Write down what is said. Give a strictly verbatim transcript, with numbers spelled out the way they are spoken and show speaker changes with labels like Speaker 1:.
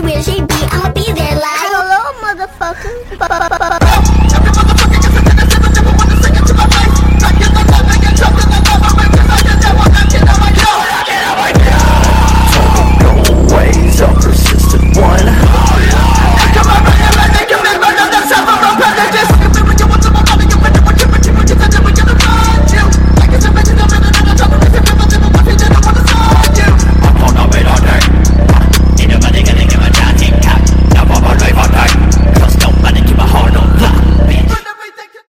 Speaker 1: where she be, I'ma be there like hello, motherfucker.